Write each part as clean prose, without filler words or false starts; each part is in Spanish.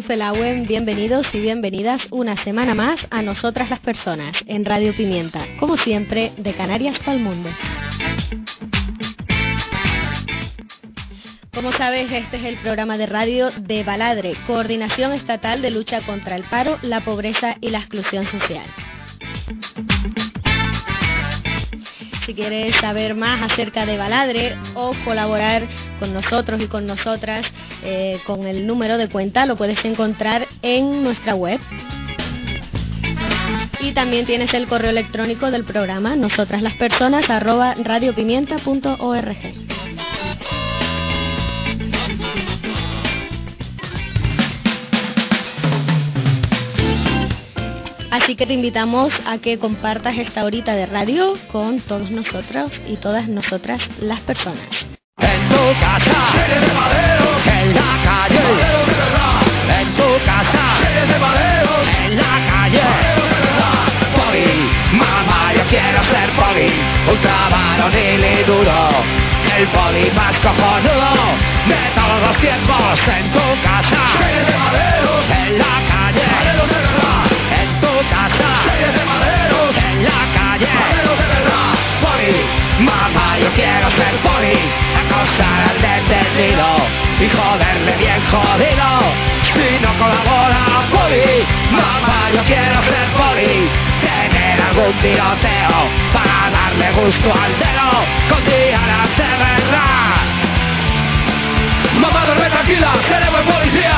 Uffelhauen, bienvenidos y bienvenidas una semana más a Nosotras las Personas, en Radio Pimienta, como siempre, de Canarias para el mundo. Como sabes, este es el programa de radio de Baladre, Coordinación Estatal de Lucha contra el Paro, la Pobreza y la Exclusión Social. Si quieres saber más acerca de Baladre o colaborar con nosotros y con nosotras con el número de cuenta, lo puedes encontrar en nuestra web. Y también tienes el correo electrónico del programa, nosotraslaspersonas@radiopimienta.org. Así que te invitamos a que compartas esta horita de radio con todos nosotros y todas nosotras las personas. En tu casa, series de maderos, en la calle, maderos de verdad. En tu casa, series de maderos, en la calle, maderos de verdad. Poli, mamá, yo quiero ser poli, ultravaronil y duro, el poli más cojonudo de todos los tiempos. En tu casa, series de maderos, en la calle, maderos de verdad. En tu casa, series de maderos, en la calle, maderos de verdad. Poli, mamá, yo quiero ser poli, acosar al detenido y joderle bien jodido si no colabora. Poli, mamá, yo quiero ser poli, tener algún tiroteo para darle gusto al dedo con dianas de verdad. Mamá, duerme tranquila, seré buen policía.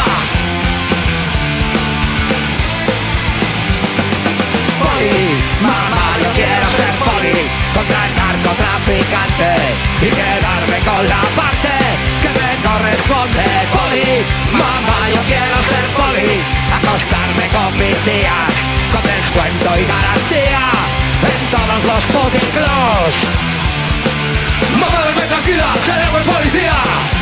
Poli, mamá, yo quiero ser poli, contra el narcotraficante y quedarme con la parte que me corresponde. Poli, mamá, yo quiero ser poli, acostarme con mis tías, con descuento y garantía en todos los puticlubs. Mamá, duerme tranquila, seré buen policía.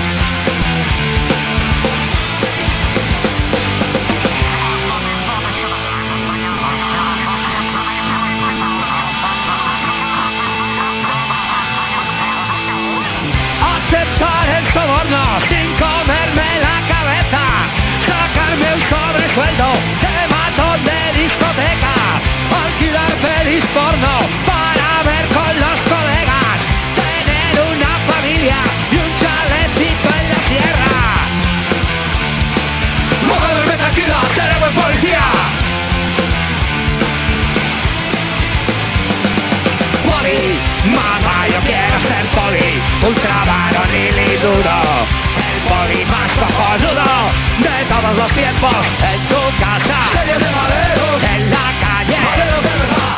Aceptar el soborno sin comerme la cabeza, sacarme un sobresueldo de matón de discoteca, alquilar pelis porno para ver con los colegas, tener una familia y un chalecito en la sierra. Mamá, duerme tranquila, seré buen policía. Poli, mamá, yo quiero ser poli, ultravaronil y duro, el poli más cojonudo de todos los tiempos. En tu casa, series de maderos, en la calle, maderos de verdad.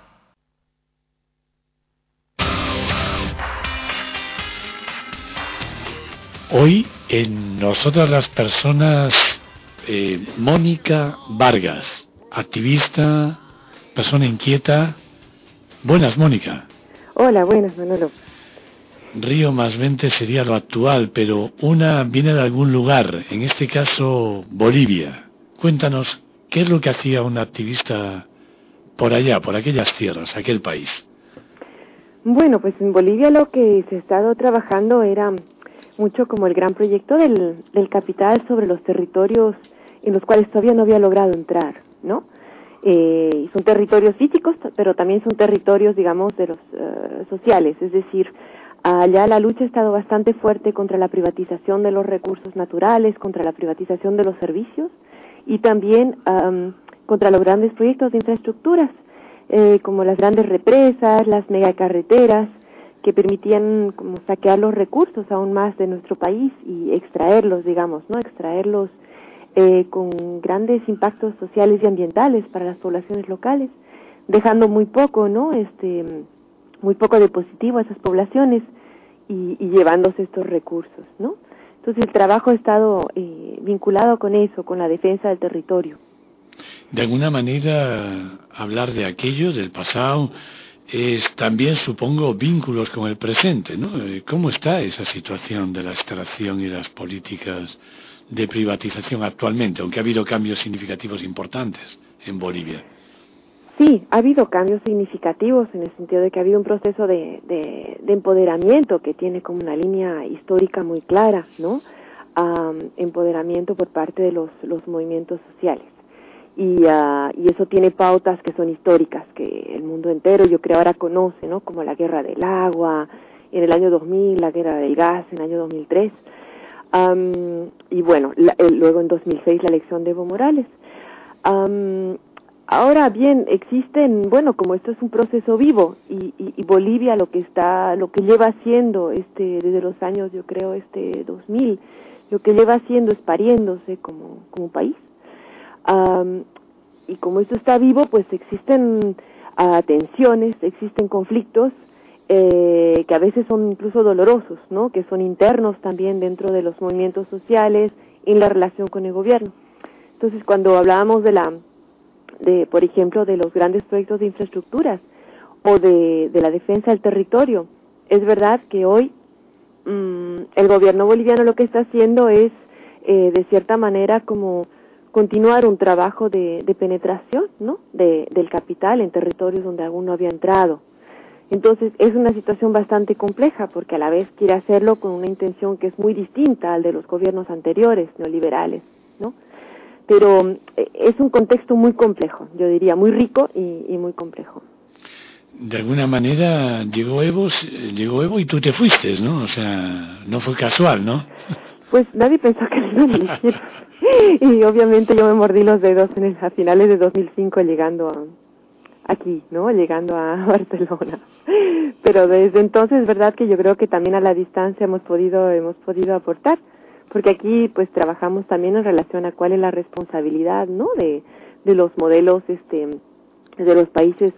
Hoy en Nosotras las Personas, Mónica Vargas, activista, persona inquieta. Buenas, Mónica. Hola, buenas, Manolo. Río más 20 sería lo actual, pero una viene de algún lugar, en este caso Bolivia. Cuéntanos, ¿qué es lo que hacía una activista por allá, por aquellas tierras, aquel país? Bueno, pues en Bolivia lo que se ha estado trabajando era mucho como el gran proyecto del capital sobre los territorios en los cuales todavía no había logrado entrar, ¿no? Son territorios físicos, pero también son territorios, digamos, de los sociales, es decir, allá la lucha ha estado bastante fuerte contra la privatización de los recursos naturales, contra la privatización de los servicios y también contra los grandes proyectos de infraestructuras, como las grandes represas, las megacarreteras, que permitían como saquear los recursos aún más de nuestro país y extraerlos, digamos, ¿no? Extraerlos con grandes impactos sociales y ambientales para las poblaciones locales, dejando muy poco, ¿no? Muy poco de positivo a esas poblaciones y llevándose estos recursos, ¿no? Entonces el trabajo ha estado vinculado con eso, con la defensa del territorio. De alguna manera, hablar de aquello, del pasado, es también, supongo, vínculos con el presente, ¿no? ¿Cómo está esa situación de la extracción y las políticas de privatización actualmente, aunque ha habido cambios significativos importantes en Bolivia? Sí, ha habido cambios significativos en el sentido de que ha habido un proceso de empoderamiento que tiene como una línea histórica muy clara, ¿no? empoderamiento por parte de los movimientos sociales. Y eso tiene pautas que son históricas, que el mundo entero yo creo ahora conoce, ¿no? Como la guerra del agua en el año 2000, la guerra del gas en el año 2003, y bueno, luego en 2006 la elección de Evo Morales. Ahora bien, existen, bueno, como esto es un proceso vivo, y Bolivia lo que lleva haciendo desde los años, yo creo, 2000, lo que lleva haciendo es pariéndose como país. Y como esto está vivo, pues existen tensiones, existen conflictos que a veces son incluso dolorosos, ¿no? Que son internos también dentro de los movimientos sociales, en la relación con el gobierno. Entonces, cuando hablábamos por ejemplo, de los grandes proyectos de infraestructuras o de la defensa del territorio, es verdad que hoy el gobierno boliviano lo que está haciendo es, de cierta manera, como continuar un trabajo de penetración, ¿no? Del capital en territorios donde aún no había entrado. Entonces, es una situación bastante compleja, porque a la vez quiere hacerlo con una intención que es muy distinta al de los gobiernos anteriores, neoliberales, ¿no? Pero es un contexto muy complejo, yo diría, muy rico y muy complejo. De alguna manera llegó Evo y tú te fuiste, ¿no? O sea, no fue casual, ¿no? Pues nadie pensó que lo iban a elegir. Y obviamente yo me mordí los dedos a finales de 2005 llegando aquí, ¿no? Llegando a Barcelona. Pero desde entonces es verdad que yo creo que también a la distancia hemos podido aportar, porque aquí pues trabajamos también en relación a cuál es la responsabilidad, ¿no? De los modelos de los países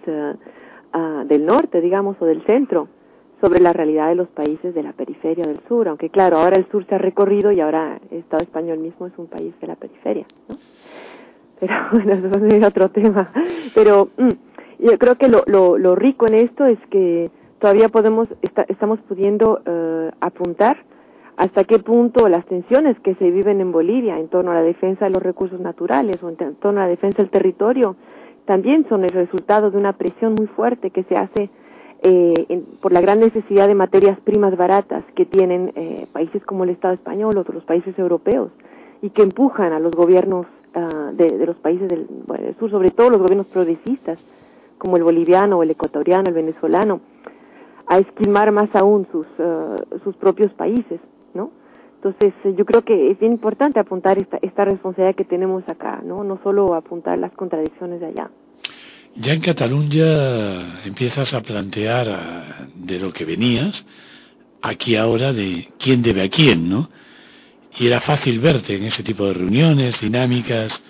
del norte, digamos, o del centro, sobre la realidad de los países de la periferia del sur, aunque claro, ahora el sur se ha recorrido y ahora el Estado español mismo es un país de la periferia, ¿no? Pero bueno, eso es otro tema. Pero yo creo que lo rico en esto es que todavía estamos pudiendo apuntar hasta qué punto las tensiones que se viven en Bolivia en torno a la defensa de los recursos naturales o en torno a la defensa del territorio también son el resultado de una presión muy fuerte que se hace por la gran necesidad de materias primas baratas que tienen países como el Estado español o otros países europeos, y que empujan a los gobiernos de los países del sur, sobre todo los gobiernos progresistas como el boliviano o el ecuatoriano, el venezolano, a esquilmar más aún sus propios países, ¿no? Entonces yo creo que es bien importante apuntar esta responsabilidad que tenemos acá, no solo apuntar las contradicciones de allá. Ya en Cataluña empiezas a plantear de lo que venías, aquí ahora de quién debe a quién, ¿no? Y era fácil verte en ese tipo de reuniones, dinámicas.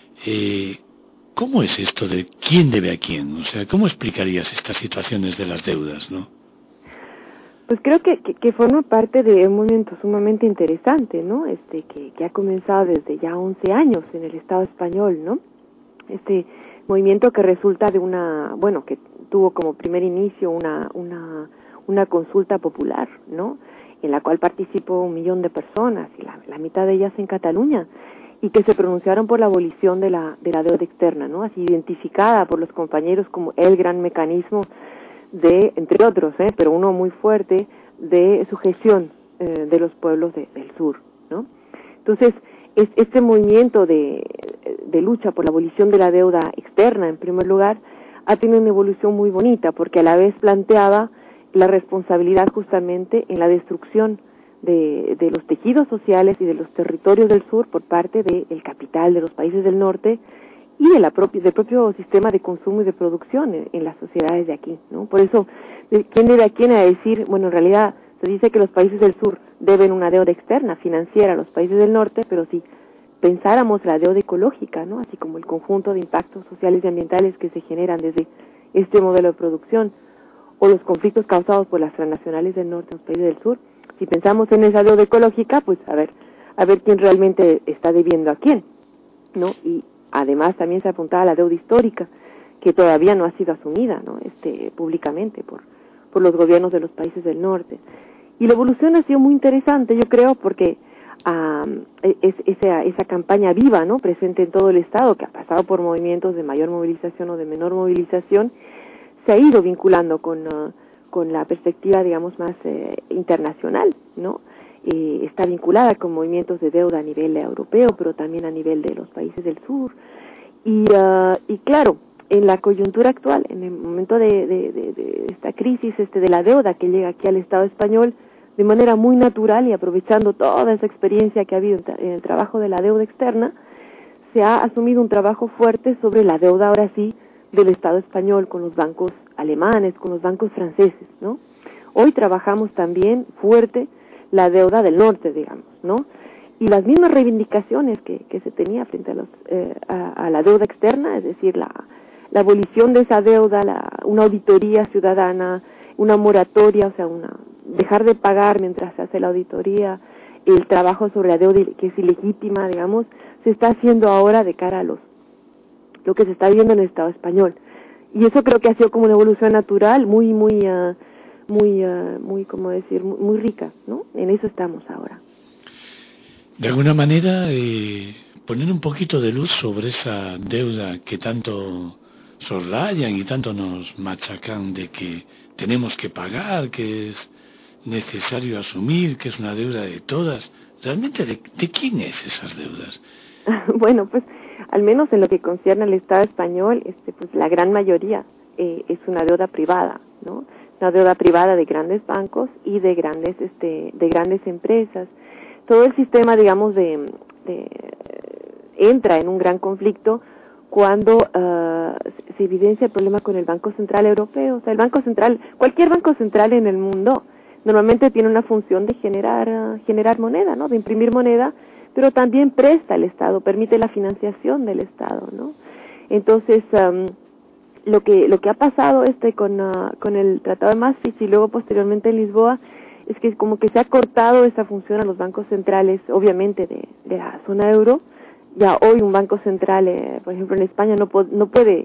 ¿Cómo es esto de quién debe a quién? O sea, ¿cómo explicarías estas situaciones de las deudas, no? Pues creo que forma parte de un movimiento sumamente interesante, ¿no? Que ha comenzado desde ya 11 años en el Estado español, ¿no? Movimiento que resulta de que tuvo como primer inicio una consulta popular, ¿no? En la cual participó 1 millón de personas, y la mitad de ellas en Cataluña, y que se pronunciaron por la abolición de la deuda externa, ¿no? Así identificada por los compañeros como el gran mecanismo entre otros, pero uno muy fuerte, de sujeción de los pueblos del sur, ¿no? Entonces, este movimiento de lucha por la abolición de la deuda externa, en primer lugar, ha tenido una evolución muy bonita, porque a la vez planteaba la responsabilidad justamente en la destrucción de los tejidos sociales y de los territorios del sur por parte del capital de los países del norte y del propio sistema de consumo y de producción en las sociedades de aquí, ¿no? Por eso, ¿quién debe a quién? A decir, bueno, en realidad se dice que los países del sur deben una deuda externa financiera a los países del norte, pero si pensáramos la deuda ecológica, ¿no? Así como el conjunto de impactos sociales y ambientales que se generan desde este modelo de producción, o los conflictos causados por las transnacionales del norte en los países del sur, si pensamos en esa deuda ecológica, pues a ver quién realmente está debiendo a quién, ¿no? Y además también se apuntaba a la deuda histórica, que todavía no ha sido asumida, ¿no? Públicamente por los gobiernos de los países del norte. Y la evolución ha sido muy interesante, yo creo, porque esa campaña viva, ¿no? Presente en todo el Estado, que ha pasado por movimientos de mayor movilización o de menor movilización, se ha ido vinculando con la perspectiva, digamos, más internacional, ¿no? está vinculada con movimientos de deuda a nivel europeo, pero también a nivel de los países del sur. Y claro, en la coyuntura actual, en el momento de esta crisis de la deuda que llega aquí al Estado español, de manera muy natural y aprovechando toda esa experiencia que ha habido en el trabajo de la deuda externa, se ha asumido un trabajo fuerte sobre la deuda, ahora sí, del Estado español con los bancos alemanes, con los bancos franceses, ¿no? Hoy trabajamos también fuerte la deuda del norte, digamos, ¿no? Y las mismas reivindicaciones que se tenía frente a la deuda externa, es decir, la abolición de esa deuda, una auditoría ciudadana, una moratoria, o sea, dejar de pagar mientras se hace la auditoría, el trabajo sobre la deuda que es ilegítima, digamos, se está haciendo ahora de cara a lo que se está viendo en el Estado español. Y eso creo que ha sido como una evolución natural, muy, ¿cómo decir?, muy rica, ¿no? En eso estamos ahora. De alguna manera, poner un poquito de luz sobre esa deuda que tanto soslayan y tanto nos machacan de que tenemos que pagar, que es necesario asumir, que es una deuda de todas. ¿Realmente de quién es esas deudas? Bueno, pues al menos en lo que concierne al Estado español, pues la gran mayoría es una deuda privada, ¿no? Una deuda privada de grandes bancos y de grandes empresas. Todo el sistema, digamos, entra en un gran conflicto cuando se evidencia el problema con el Banco Central Europeo. O sea, cualquier banco central en el mundo normalmente tiene una función de generar moneda, ¿no? De imprimir moneda, pero también presta al Estado, permite la financiación del Estado, ¿no? Entonces, lo que ha pasado con el Tratado de Maastricht y luego posteriormente en Lisboa es que como que se ha cortado esa función a los bancos centrales, obviamente de la zona euro. Ya hoy un banco central, por ejemplo en España, no puede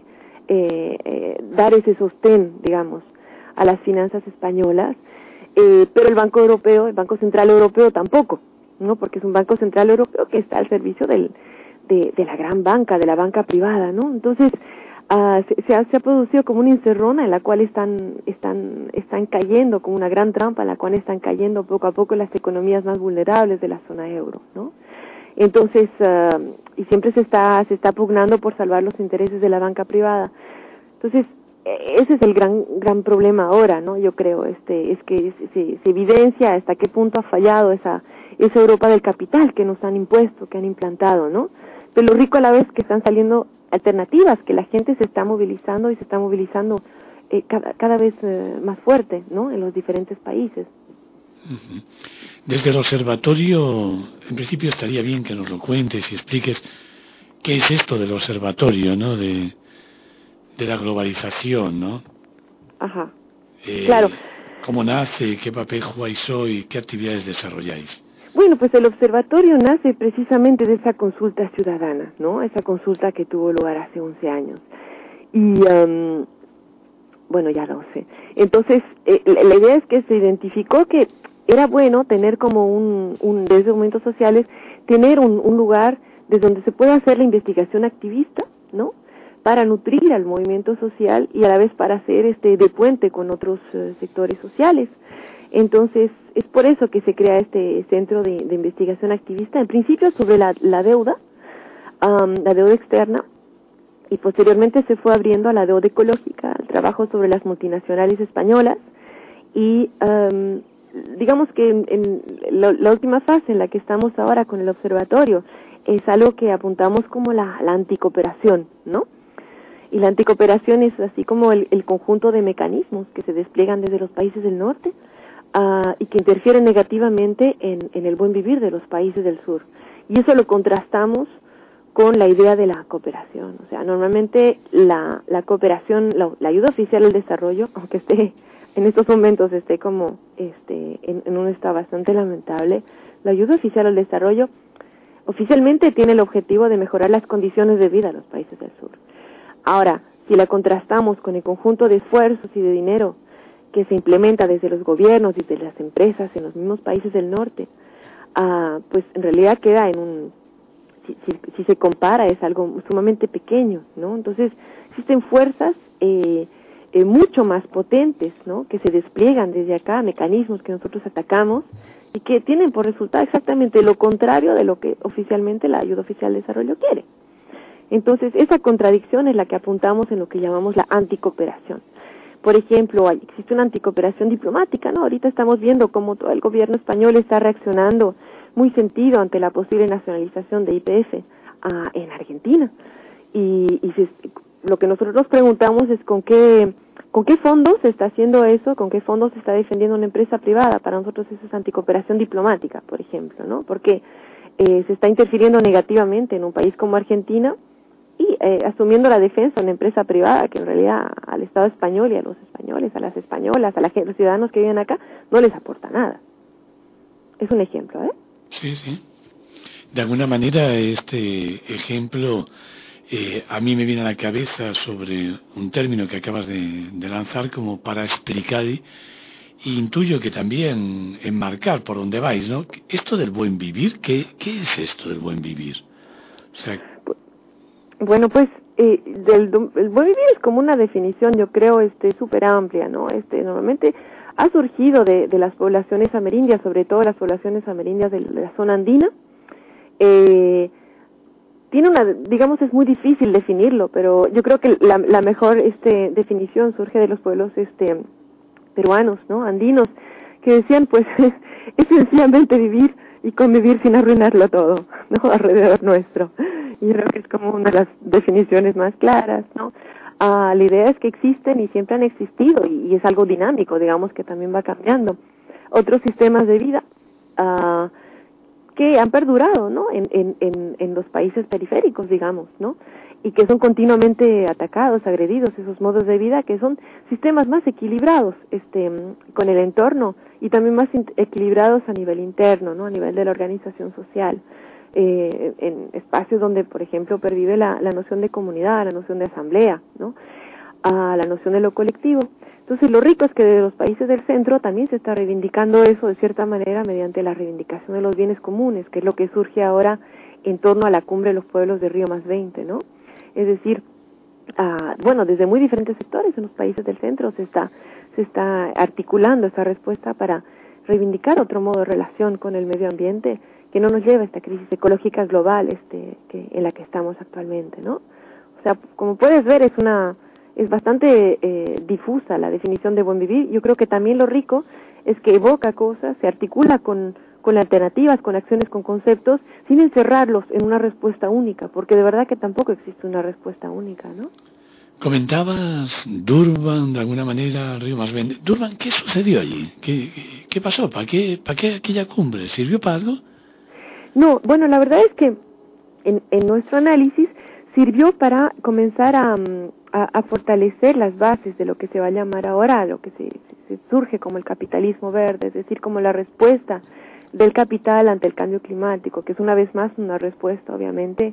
dar ese sostén, digamos, a las finanzas españolas, pero el Banco Central Europeo tampoco, ¿no? Porque es un Banco Central Europeo que está al servicio de la gran banca, de la banca privada, ¿no? Entonces, se ha producido como una encerrona en la cual están cayendo, como una gran trampa en la cual están cayendo poco a poco las economías más vulnerables de la zona euro, ¿no? Entonces, y siempre se está pugnando por salvar los intereses de la banca privada. Entonces, ese es el gran problema ahora, ¿no? Yo creo, es que se evidencia hasta qué punto ha fallado esa Europa del capital que nos han impuesto, que han implantado, ¿no? Pero lo rico a la vez que están saliendo alternativas, que la gente se está movilizando y se está movilizando cada vez más fuerte, ¿no? En los diferentes países. Uh-huh. Desde el observatorio, en principio estaría bien que nos lo cuentes y expliques qué es esto del observatorio, ¿no? De la globalización, ¿no? Ajá. Claro. ¿Cómo nace? ¿Qué papel jugáis hoy? ¿Qué actividades desarrolláis? Bueno, pues el observatorio nace precisamente de esa consulta ciudadana, ¿no? Esa consulta que tuvo lugar hace 11 años. Y, bueno, ya 12. Entonces, la idea es que se identificó que era bueno tener como desde momentos sociales, tener un lugar desde donde se pueda hacer la investigación activista, ¿no? Para nutrir al movimiento social y a la vez para hacer de puente con otros sectores sociales. Entonces, es por eso que se crea este centro de investigación activista, en principio sobre la deuda externa, y posteriormente se fue abriendo a la deuda ecológica, al trabajo sobre las multinacionales españolas, y digamos que en la última fase en la que estamos ahora con el observatorio es algo que apuntamos como la anticooperación, ¿no? Y la anticooperación es así como el conjunto de mecanismos que se despliegan desde los países del norte y que interfieren negativamente en el buen vivir de los países del sur. Y eso lo contrastamos con la idea de la cooperación. O sea, normalmente la cooperación, la ayuda oficial al desarrollo, aunque en estos momentos como en un estado bastante lamentable, la ayuda oficial al desarrollo oficialmente tiene el objetivo de mejorar las condiciones de vida de los países del sur. Ahora, si la contrastamos con el conjunto de esfuerzos y de dinero que se implementa desde los gobiernos y desde las empresas en los mismos países del norte, pues en realidad queda si se compara, es algo sumamente pequeño, ¿no? Entonces, existen fuerzas mucho más potentes, ¿no? Que se despliegan desde acá, mecanismos que nosotros atacamos, y que tienen por resultado exactamente lo contrario de lo que oficialmente la ayuda oficial de desarrollo quiere. Entonces, esa contradicción es la que apuntamos en lo que llamamos la anticooperación. Por ejemplo, existe una anticooperación diplomática, ¿no? Ahorita estamos viendo cómo todo el gobierno español está reaccionando muy sentido ante la posible nacionalización de YPF en Argentina. Lo que nosotros nos preguntamos es con qué fondos se está haciendo eso, con qué fondos se está defendiendo una empresa privada. Para nosotros eso es anticooperación diplomática, por ejemplo, ¿no? Porque se está interfiriendo negativamente en un país como Argentina y asumiendo la defensa de una empresa privada que en realidad al Estado español y a los españoles, a las españolas, los ciudadanos que viven acá, no les aporta nada. Es un ejemplo, ¿eh? Sí, sí. De alguna manera este ejemplo a mí me viene a la cabeza sobre un término que acabas de lanzar como para explicar y intuyo que también enmarcar por donde vais, ¿no? Esto del buen vivir, ¿qué es esto del buen vivir? O sea, bueno, pues el buen vivir es como una definición, yo creo, súper amplia, ¿no? Normalmente ha surgido de las poblaciones amerindias, sobre todo las poblaciones amerindias de la zona andina. Tiene digamos, es muy difícil definirlo, pero yo creo que la mejor definición surge de los pueblos peruanos, ¿no? Andinos, que decían, pues, es sencillamente vivir y convivir sin arruinarlo todo, ¿no? Alrededor nuestro. Y yo creo que es como una de las definiciones más claras, ¿no? La idea es que existen y siempre han existido, y es algo dinámico, digamos, que también va cambiando. Otros sistemas de vida que han perdurado, ¿no? En los países periféricos, digamos, ¿no? Y que son continuamente atacados, agredidos, esos modos de vida que son sistemas más equilibrados, con el entorno y también más equilibrados a nivel interno, ¿no? A nivel de la organización social, en espacios donde, por ejemplo, pervive la noción de comunidad, la noción de asamblea, ¿no? La noción de lo colectivo. Entonces, lo rico es que de los países del centro también se está reivindicando eso de cierta manera mediante la reivindicación de los bienes comunes, que es lo que surge ahora en torno a la cumbre de los pueblos de Río +20, ¿no? Es decir, bueno, desde muy diferentes sectores en los países del centro se está articulando esta respuesta para reivindicar otro modo de relación con el medio ambiente que no nos lleva a esta crisis ecológica global en la que estamos actualmente, ¿no? O sea, como puedes ver, es bastante difusa la definición de buen vivir. Yo creo que también lo rico es que evoca cosas, se articula con alternativas, con acciones, con conceptos, sin encerrarlos en una respuesta única, porque de verdad que tampoco existe una respuesta única, ¿no? Comentabas Durban, de alguna manera, Río +20. Durban, ¿qué sucedió allí? ¿Qué pasó? ¿Para qué aquella cumbre? ¿Sirvió para algo? No, bueno, la verdad es que en nuestro análisis sirvió para comenzar a fortalecer las bases de lo que se va a llamar ahora, lo que se surge como el capitalismo verde, es decir, como la respuesta del capital ante el cambio climático, que es una vez más una respuesta, obviamente,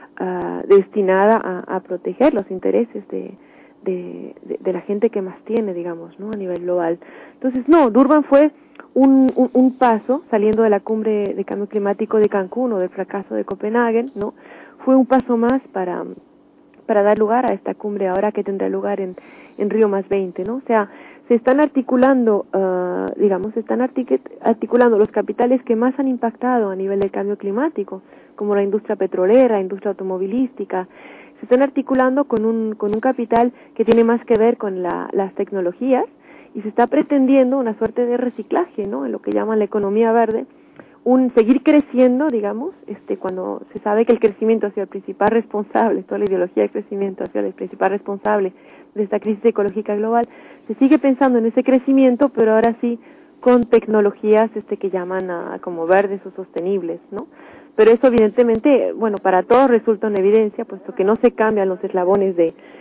destinada a proteger los intereses de la gente que más tiene, digamos, ¿no? A nivel global. Entonces, no, Durban fue un paso, saliendo de la cumbre de cambio climático de Cancún o del fracaso de Copenhague, ¿no? Fue un paso más para dar lugar a esta cumbre ahora que tendrá lugar en Río +20, ¿no? O sea, se están articulando, articulando los capitales que más han impactado a nivel del cambio climático, como la industria petrolera, la industria automovilística. Se están articulando con un capital que tiene más que ver con las tecnologías, y se está pretendiendo una suerte de reciclaje, ¿no? En lo que llaman la economía verde, seguir creciendo, digamos, cuando se sabe que el crecimiento ha sido el principal responsable, toda la ideología de crecimiento ha sido el principal responsable de esta crisis ecológica global. Se sigue pensando en ese crecimiento, pero ahora sí con tecnologías que llaman como verdes o sostenibles, ¿no? Pero eso evidentemente, bueno, para todos resulta una evidencia, puesto que no se cambian los eslabones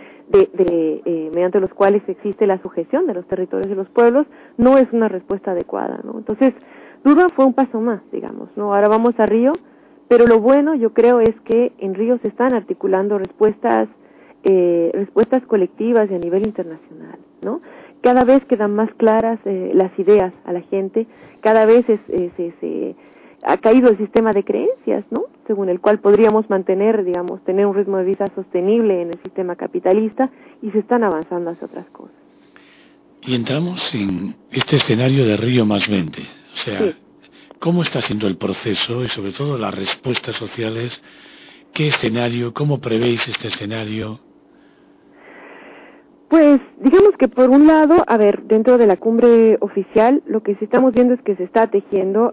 mediante los cuales existe la sujeción de los territorios de los pueblos, no es una respuesta adecuada, ¿no? Entonces, Durban fue un paso más, digamos, ¿no? Ahora vamos a Río, pero lo bueno, yo creo, es que en Río se están articulando respuestas colectivas y a nivel internacional, ¿no? Cada vez quedan más claras las ideas a la gente, cada vez se ha caído el sistema de creencias, ¿no? Según el cual podríamos mantener, digamos, tener un ritmo de vida sostenible en el sistema capitalista, y se están avanzando hacia otras cosas. Y entramos en este escenario de Río +20. O sea, sí. ¿Cómo está siendo el proceso y sobre todo las respuestas sociales? ¿Qué escenario? ¿Cómo prevéis este escenario? Pues digamos que por un lado, a ver, dentro de la cumbre oficial, lo que sí estamos viendo es que se están tejiendo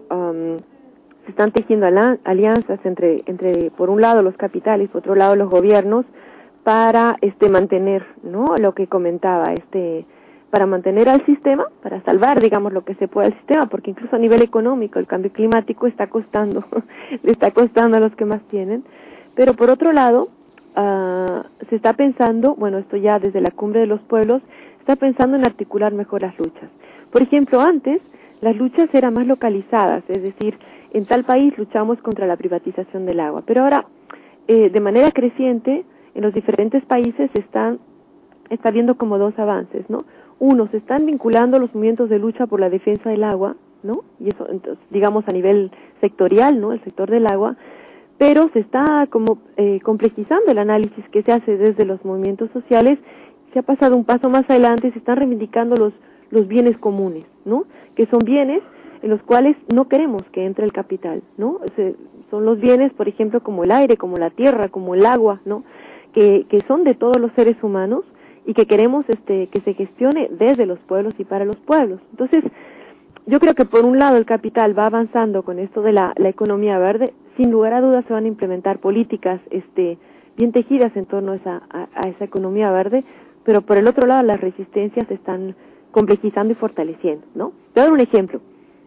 alianzas entre por un lado los capitales, por otro lado los gobiernos, para mantener, ¿no? Lo que comentaba, para mantener al sistema, para salvar, digamos, lo que se puede al sistema, porque incluso a nivel económico el cambio climático está costando, le está costando a los que más tienen. Pero por otro lado, se está pensando, bueno, esto ya desde la Cumbre de los Pueblos, está pensando en articular mejor las luchas. Por ejemplo, antes las luchas eran más localizadas, es decir, en tal país luchamos contra la privatización del agua, pero ahora, de manera creciente, en los diferentes países está viendo como dos avances, ¿no? Uno, se están vinculando los movimientos de lucha por la defensa del agua, ¿no? Y eso, entonces, digamos, a nivel sectorial, ¿no? El sector del agua, pero se está como complejizando el análisis que se hace desde los movimientos sociales. Se ha pasado un paso más adelante, se están reivindicando los bienes comunes, ¿no? Que son bienes en los cuales no queremos que entre el capital, ¿no? Son los bienes, por ejemplo, como el aire, como la tierra, como el agua, ¿no? Que son de todos los seres humanos y que queremos que se gestione desde los pueblos y para los pueblos. Entonces, yo creo que por un lado el capital va avanzando con esto de la economía verde. Sin lugar a dudas se van a implementar políticas bien tejidas en torno a esa economía verde, pero por el otro lado las resistencias se están complejizando y fortaleciendo, ¿no? Te voy a dar un ejemplo.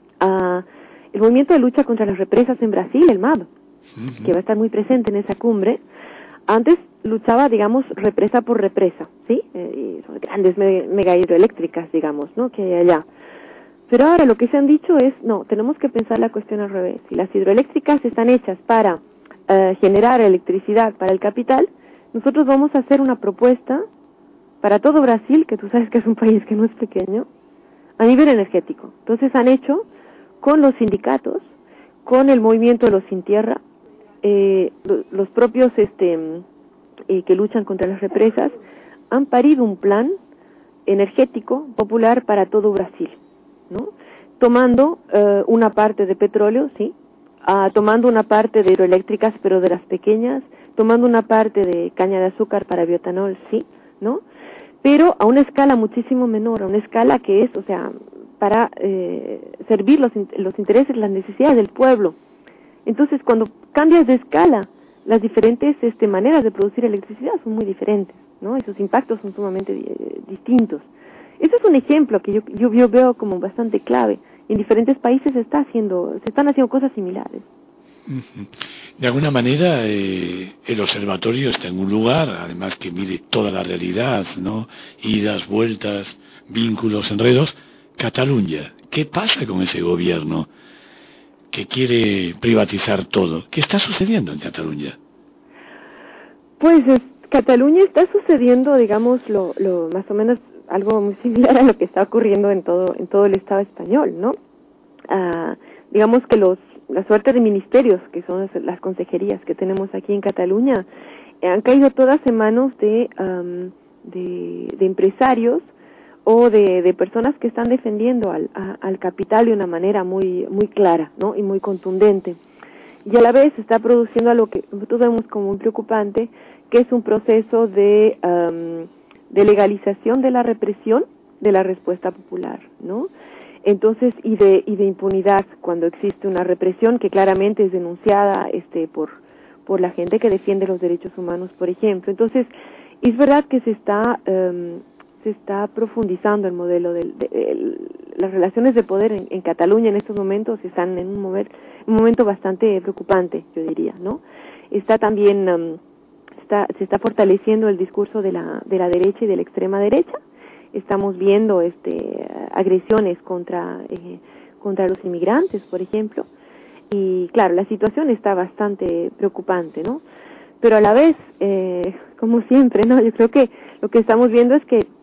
El movimiento de lucha contra las represas en Brasil, el MAB, que va a estar muy presente en esa cumbre, antes luchaba, digamos, represa por represa, ¿sí? Y son grandes mega hidroeléctricas, digamos, ¿no? Que hay allá. Pero ahora lo que se han dicho es, no, tenemos que pensar la cuestión al revés. Si las hidroeléctricas están hechas para generar electricidad para el capital, nosotros vamos a hacer una propuesta para todo Brasil, que tú sabes que es un país que no es pequeño, a nivel energético. Entonces han hecho con los sindicatos, con el movimiento de los sin tierra, los propios que luchan contra las represas, han parido un plan energético popular para todo Brasil, ¿no? Tomando una parte de petróleo, sí, tomando una parte de hidroeléctricas, pero de las pequeñas, tomando una parte de caña de azúcar para bioetanol, sí, ¿no? Pero a una escala muchísimo menor, a una escala que es, o sea, para servir los intereses, las necesidades del pueblo. Entonces, cuando cambias de escala, las diferentes maneras de producir electricidad son muy diferentes, ¿no? Esos impactos son sumamente distintos. Ese es un ejemplo que yo veo como bastante clave. En diferentes países se están haciendo cosas similares. De alguna manera, el observatorio está en un lugar, además que mire toda la realidad, ¿no? Idas, vueltas, vínculos, enredos. Cataluña, ¿qué pasa con ese gobierno que quiere privatizar todo? ¿Qué está sucediendo en Cataluña? Pues Cataluña está sucediendo, digamos, lo más o menos algo muy similar a lo que está ocurriendo en todo el Estado español, ¿no? Digamos que la suerte de ministerios, que son las consejerías que tenemos aquí en Cataluña, han caído todas en manos de empresarios o de personas que están defendiendo al capital de una manera muy muy clara, ¿no? Y muy contundente. Y a la vez se está produciendo algo que nosotros vemos como muy preocupante, que es un proceso de legalización de la represión de la respuesta popular, ¿no? Entonces, y de impunidad cuando existe una represión que claramente es denunciada por la gente que defiende los derechos humanos, por ejemplo. Entonces, es verdad que se está profundizando el modelo las relaciones de poder en Cataluña en estos momentos están en un momento bastante preocupante, yo diría, ¿no? Está también se está fortaleciendo el discurso de la derecha y de la extrema derecha. Estamos viendo agresiones contra los inmigrantes, por ejemplo, y claro, la situación está bastante preocupante, ¿no? Pero a la vez, como siempre, ¿no? Yo creo que lo que estamos viendo es que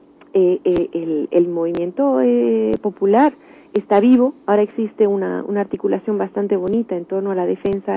el movimiento popular está vivo. Ahora existe una articulación bastante bonita en torno a la defensa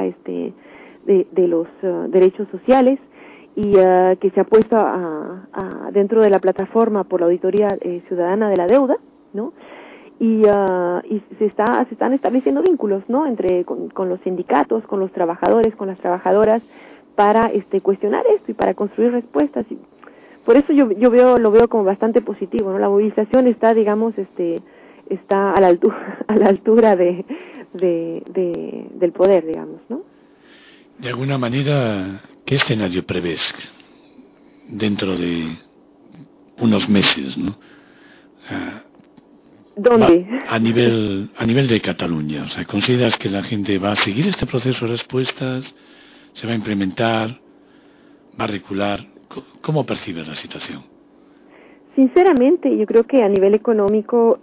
de los derechos sociales y que se ha puesto dentro de la plataforma por la Auditoría Ciudadana de la Deuda, ¿no? y se están estableciendo vínculos, ¿no? Con los sindicatos, con los trabajadores, con las trabajadoras, para cuestionar esto y para construir respuestas. Y por eso yo lo veo como bastante positivo, ¿no? La movilización está, digamos, está a la altura del poder, digamos, ¿no? De alguna manera, ¿qué escenario prevés dentro de unos meses, ¿no? ¿Dónde? A nivel de Cataluña, o sea, ¿consideras que la gente va a seguir este proceso de respuestas? ¿Se va a implementar? ¿Va a recular? ¿Cómo percibes la situación? Sinceramente, yo creo que a nivel económico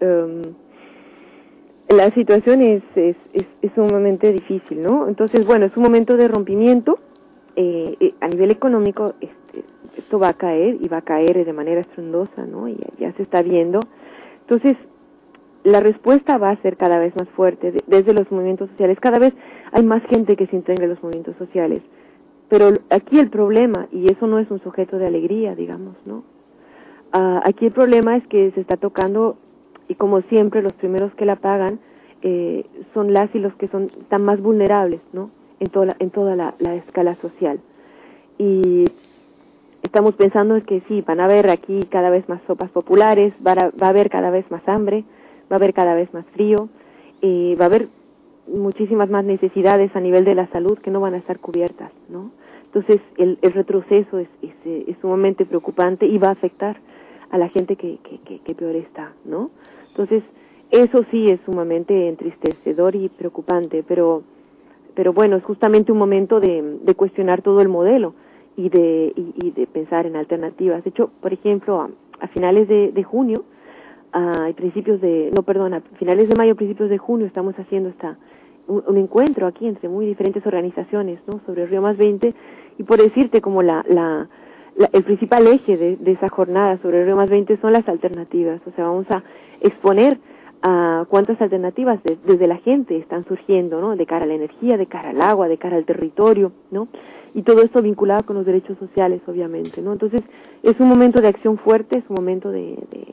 la situación es sumamente difícil, ¿no? Entonces, bueno, es un momento de rompimiento. A nivel económico esto va a caer, y va a caer de manera estruendosa, ¿no? Y ya se está viendo. Entonces, la respuesta va a ser cada vez más fuerte desde los movimientos sociales. Cada vez hay más gente que se integra en los movimientos sociales. Pero aquí el problema, y eso no es un sujeto de alegría, digamos, ¿no? Aquí el problema es que se está tocando, y como siempre los primeros que la pagan son las y los que están más vulnerables, ¿no? En toda la escala social. Y estamos pensando que sí, van a haber aquí cada vez más sopas populares, va a haber cada vez más hambre, va a haber cada vez más frío, va a haber muchísimas más necesidades a nivel de la salud que no van a estar cubiertas, ¿no? Entonces el retroceso es sumamente preocupante y va a afectar a la gente que peor está, ¿no? Entonces eso sí es sumamente entristecedor y preocupante, pero bueno, es justamente un momento de cuestionar todo el modelo y de pensar en alternativas. De hecho, por ejemplo, a finales de junio, a finales de mayo, principios de junio, estamos haciendo un encuentro aquí entre muy diferentes organizaciones, ¿no? Sobre Río Más 20, y por decirte como el principal eje de esa jornada sobre Río Más 20 son las alternativas. O sea, vamos a exponer a cuántas alternativas desde la gente están surgiendo, ¿no? De cara a la energía, de cara al agua, de cara al territorio, ¿no? Y todo esto vinculado con los derechos sociales, obviamente, ¿no? Entonces, es un momento de acción fuerte, es un momento de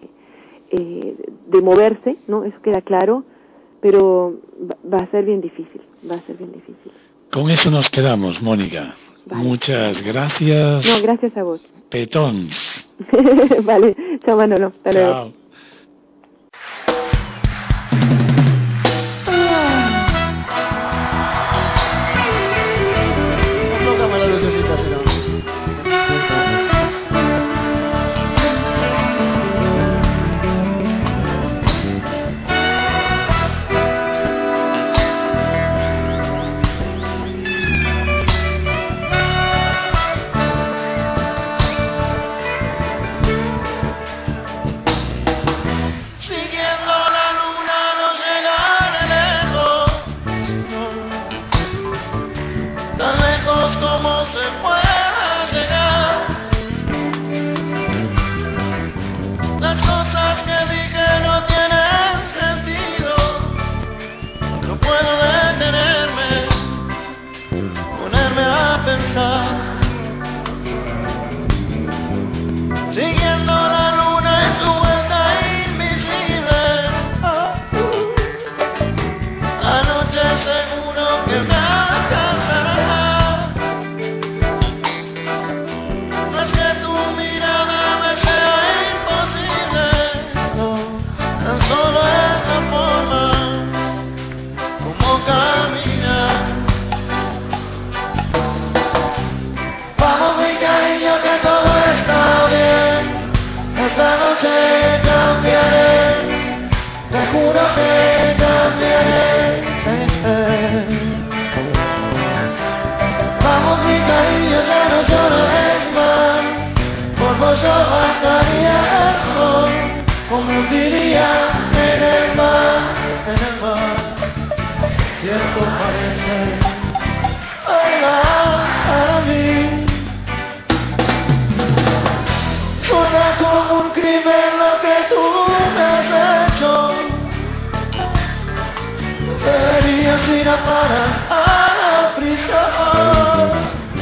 moverse, ¿no? Eso queda claro, pero va a ser bien difícil, Con eso nos quedamos, Mónica. Vale. Muchas gracias. No, gracias a vos. Petons. Vale, chao Manolo, hasta luego.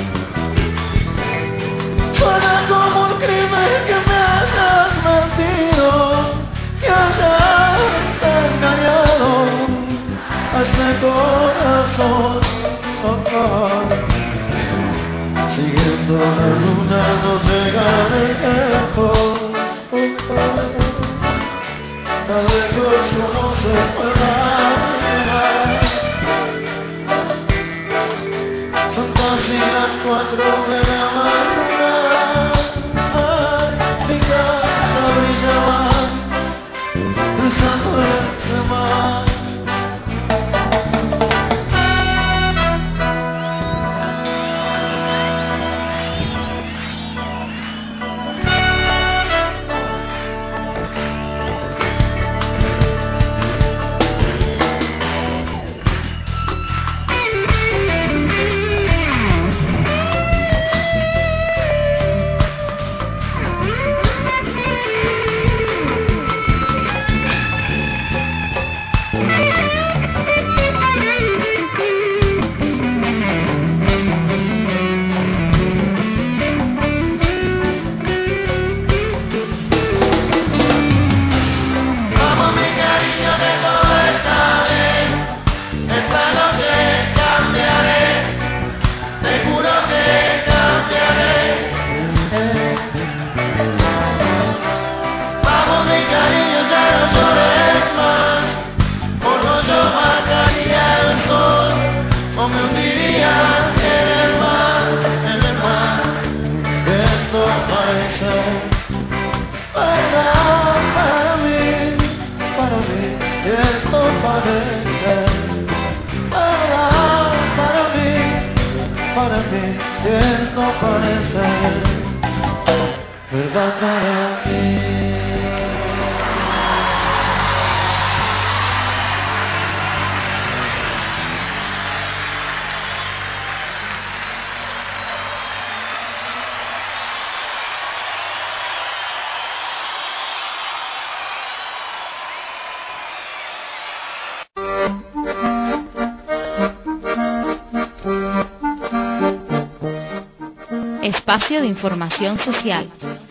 Suena como un crimen que me hagas mentir. Espacio de información social.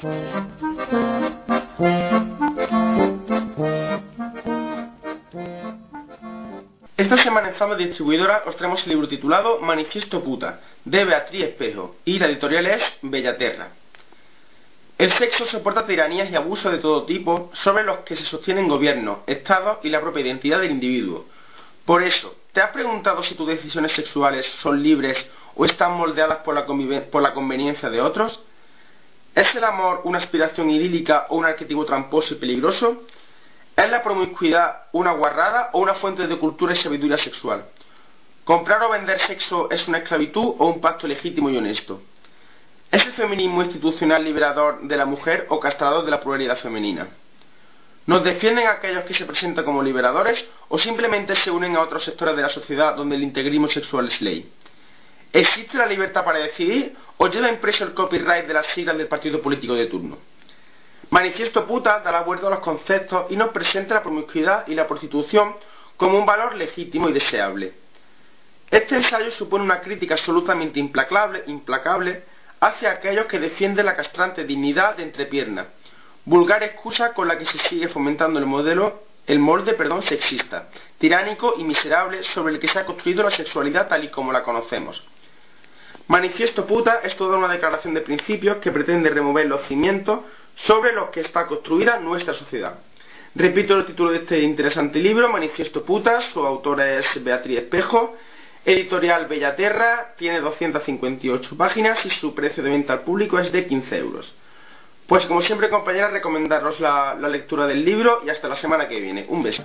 Esta semana en Zama Distribuidora os traemos el libro titulado Manifiesto Puta, de Beatriz Espejo, y la editorial es Bellaterra. El sexo soporta tiranías y abusos de todo tipo sobre los que se sostienen gobiernos, estados y la propia identidad del individuo. Por eso, ¿te has preguntado si tus decisiones sexuales son libres o están moldeadas por la conveniencia de otros? ¿Es el amor una aspiración idílica o un arquetipo tramposo y peligroso? ¿Es la promiscuidad una guarrada o una fuente de cultura y sabiduría sexual? ¿Comprar o vender sexo es una esclavitud o un pacto legítimo y honesto? ¿Es el feminismo institucional liberador de la mujer o castrador de la pluralidad femenina? ¿Nos defienden aquellos que se presentan como liberadores o simplemente se unen a otros sectores de la sociedad donde el integrismo sexual es ley? ¿Existe la libertad para decidir o lleva impreso el copyright de las siglas del partido político de turno? Manifiesto Puta da la vuelta a los conceptos y nos presenta la promiscuidad y la prostitución como un valor legítimo y deseable. Este ensayo supone una crítica absolutamente implacable hacia aquellos que defienden la castrante dignidad de entrepierna, vulgar excusa con la que se sigue fomentando el molde sexista, tiránico y miserable sobre el que se ha construido la sexualidad tal y como la conocemos. Manifiesto Puta es toda una declaración de principios que pretende remover los cimientos sobre los que está construida nuestra sociedad. Repito el título de este interesante libro, Manifiesto Puta, su autora es Beatriz Espejo, editorial Bellaterra, tiene 258 páginas y su precio de venta al público es de 15 euros. Pues como siempre, compañeras, recomendaros la lectura del libro y hasta la semana que viene. Un beso.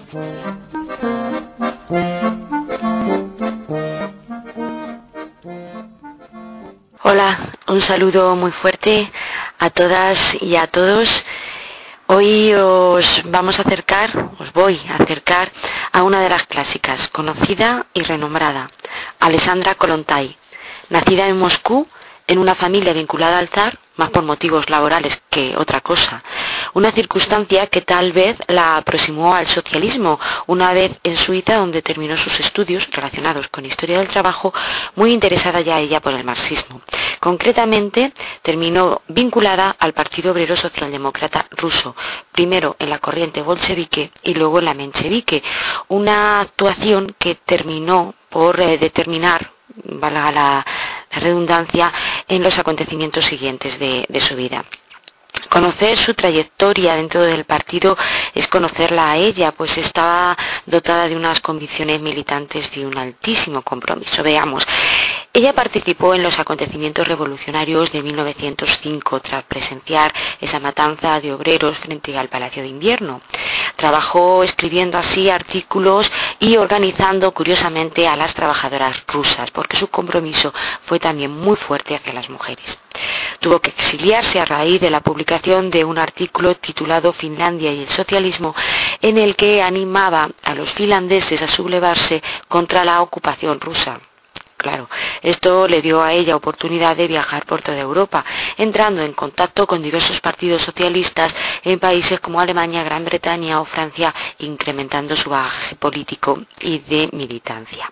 Hola, un saludo muy fuerte a todas y a todos. Hoy os voy a acercar a una de las clásicas, conocida y renombrada, Alexandra Kollontai, nacida en Moscú en una familia vinculada al zar, más por motivos laborales que otra cosa. Una circunstancia que tal vez la aproximó al socialismo, una vez en Suiza, donde terminó sus estudios relacionados con historia del trabajo, muy interesada ya ella por el marxismo. Concretamente, terminó vinculada al Partido Obrero Socialdemócrata ruso, primero en la corriente bolchevique y luego en la menchevique, una actuación que terminó por determinar, valga la redundancia, en los acontecimientos siguientes de su vida. Conocer su trayectoria dentro del partido es conocerla a ella, pues estaba dotada de unas convicciones militantes de un altísimo compromiso. Veamos. Ella participó en los acontecimientos revolucionarios de 1905 tras presenciar esa matanza de obreros frente al Palacio de Invierno. Trabajó escribiendo así artículos y organizando curiosamente a las trabajadoras rusas, porque su compromiso fue también muy fuerte hacia las mujeres. Tuvo que exiliarse a raíz de la publicación de un artículo titulado Finlandia y el socialismo, en el que animaba a los finlandeses a sublevarse contra la ocupación rusa. Claro, esto le dio a ella oportunidad de viajar por toda Europa, entrando en contacto con diversos partidos socialistas en países como Alemania, Gran Bretaña o Francia, incrementando su bagaje político y de militancia.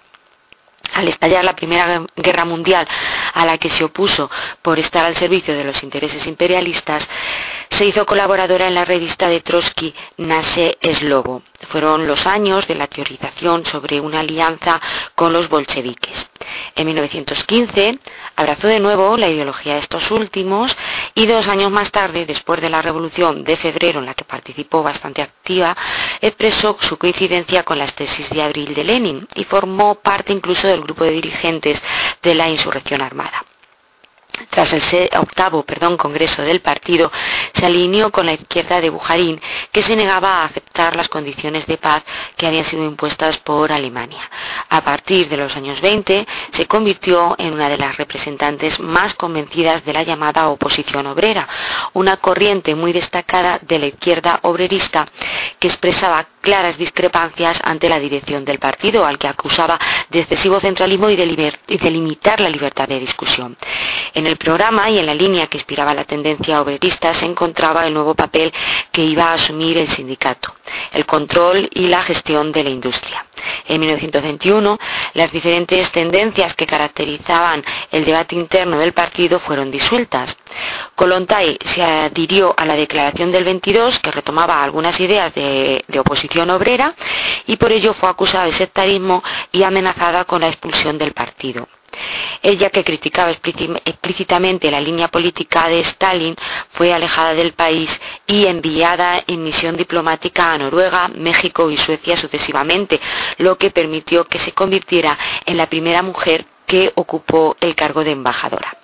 Al estallar la Primera Guerra Mundial, a la que se opuso por estar al servicio de los intereses imperialistas, se hizo colaboradora en la revista de Trotsky, Nasze Slovo. Fueron los años de la teorización sobre una alianza con los bolcheviques. En 1915 abrazó de nuevo la ideología de estos últimos y 2 años más tarde, después de la Revolución de Febrero, en la que participó bastante activa, expresó su coincidencia con las tesis de abril de Lenin y formó parte incluso del grupo de dirigentes de la insurrección armada. Tras el 8º Congreso del partido, se alineó con la izquierda de Bujarin, que se negaba a aceptar las condiciones de paz que habían sido impuestas por Alemania. A partir de los años 20, se convirtió en una de las representantes más convencidas de la llamada oposición obrera, una corriente muy destacada de la izquierda obrerista que expresaba claras discrepancias ante la dirección del partido, al que acusaba de excesivo centralismo y de limitar la libertad de discusión. En el programa y en la línea que inspiraba la tendencia obrerista se encontraba el nuevo papel que iba a asumir el sindicato, el control y la gestión de la industria. En 1921, las diferentes tendencias que caracterizaban el debate interno del partido fueron disueltas. Kollontai se adhirió a la declaración del 22, que retomaba algunas ideas de oposición obrera, y por ello fue acusada de sectarismo y amenazada con la expulsión del partido. Ella, que criticaba explícitamente la línea política de Stalin, fue alejada del país y enviada en misión diplomática a Noruega, México y Suecia sucesivamente, lo que permitió que se convirtiera en la primera mujer que ocupó el cargo de embajadora.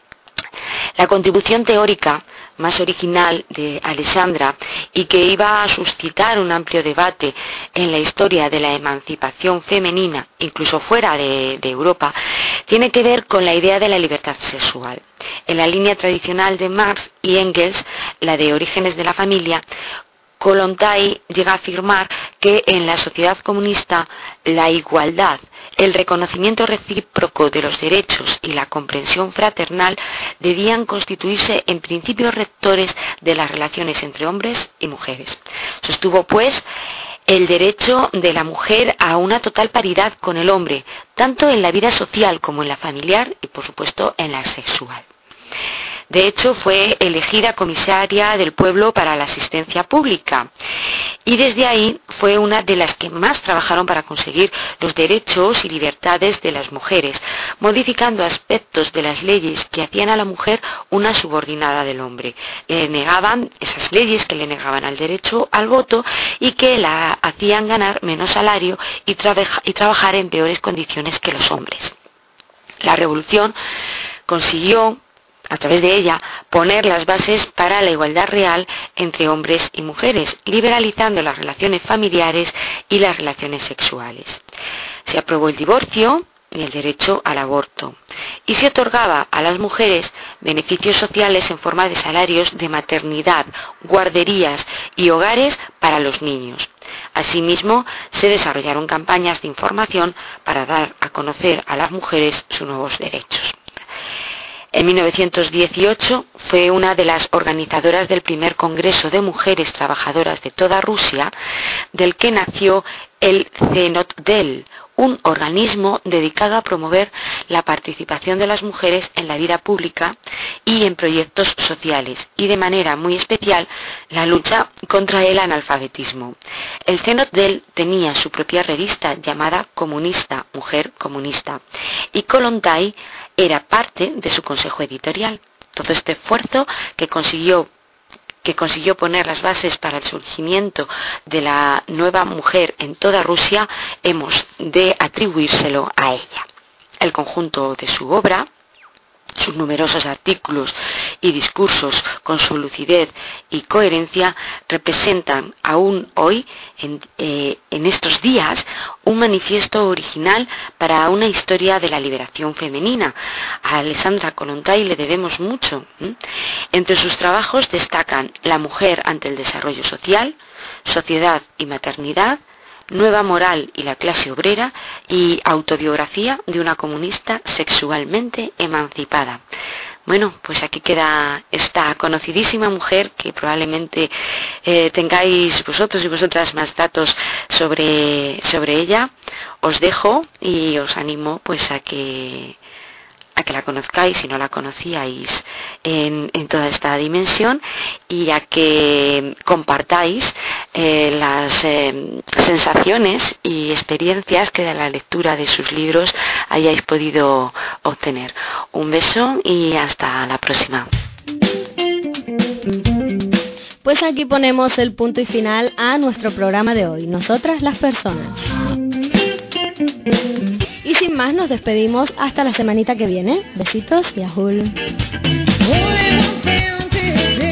La contribución teórica más original de Alexandra, y que iba a suscitar un amplio debate en la historia de la emancipación femenina, incluso fuera de Europa, tiene que ver con la idea de la libertad sexual. En la línea tradicional de Marx y Engels, la de Orígenes de la familia, Kollontai llega a afirmar que en la sociedad comunista la igualdad, el reconocimiento recíproco de los derechos y la comprensión fraternal debían constituirse en principios rectores de las relaciones entre hombres y mujeres. Sostuvo, pues, el derecho de la mujer a una total paridad con el hombre, tanto en la vida social como en la familiar y, por supuesto, en la sexual. De hecho, fue elegida comisaria del pueblo para la asistencia pública y desde ahí fue una de las que más trabajaron para conseguir los derechos y libertades de las mujeres, modificando aspectos de las leyes que hacían a la mujer una subordinada del hombre. Le negaban esas leyes que le negaban al derecho al voto y que la hacían ganar menos salario y trabajar en peores condiciones que los hombres. La revolución consiguió, a través de ella, poner las bases para la igualdad real entre hombres y mujeres, liberalizando las relaciones familiares y las relaciones sexuales. Se aprobó el divorcio y el derecho al aborto, y se otorgaba a las mujeres beneficios sociales en forma de salarios de maternidad, guarderías y hogares para los niños. Asimismo, se desarrollaron campañas de información para dar a conocer a las mujeres sus nuevos derechos. En 1918 fue una de las organizadoras del primer Congreso de Mujeres Trabajadoras de toda Rusia, del que nació el Zenotdel, un organismo dedicado a promover la participación de las mujeres en la vida pública y en proyectos sociales, y de manera muy especial la lucha contra el analfabetismo. El Zenotdel tenía su propia revista llamada Comunista, Mujer Comunista, y Kollontai era parte de su consejo editorial. Todo este esfuerzo, que consiguió que consiguió poner las bases para el surgimiento de la nueva mujer en toda Rusia, hemos de atribuírselo a ella. El conjunto de su obra, sus numerosos artículos y discursos con su lucidez y coherencia representan aún hoy, en estos días, un manifiesto original para una historia de la liberación femenina. A Alexandra Kollontai le debemos mucho. Entre sus trabajos destacan La mujer ante el desarrollo social, Sociedad y maternidad, Nueva moral y la clase obrera y Autobiografía de una comunista sexualmente emancipada. Bueno, pues aquí queda esta conocidísima mujer que probablemente tengáis vosotros y vosotras más datos sobre ella. Os dejo y os animo pues a que la conozcáis si no la conocíais en toda esta dimensión, y a que compartáis las sensaciones y experiencias que de la lectura de sus libros hayáis podido obtener. Un beso y hasta la próxima. Pues aquí ponemos el punto y final a nuestro programa de hoy, Nosotras las Personas. Y sin más nos despedimos hasta la semanita que viene. Besitos y ajul.